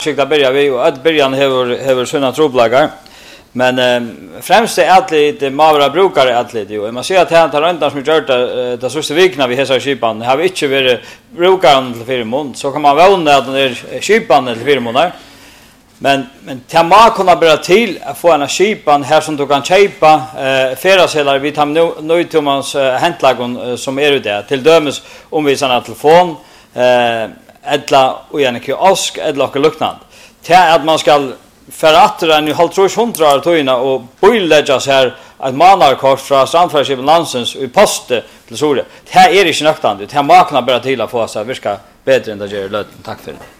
skikta börja vi och att början häver såna troblagar. Men främst är atlet mavra brukare atlet ju. Man ser att han tar runt som gjort det sista veckan vi hälsar skipan. Har vi inte varit brukaren till 4 månader så kan man vända att det är skipan till 4 månader. Men till man kunna börja till att få en skipan här som du kan köpa färdagssedlar vi tar nu till mans häntlagon som är det till dömes om vi såna telefon eller och gärna kiosk eller och liknande. Till att man ska förrätta en halvtroshundra tojna och boiläggas här att manarkort från Strandfärdskipen Lansens i post till Soria. Det här är inte nöktande. Det här makna börja till att få sig virka bättre än det gör löten. Tack för det.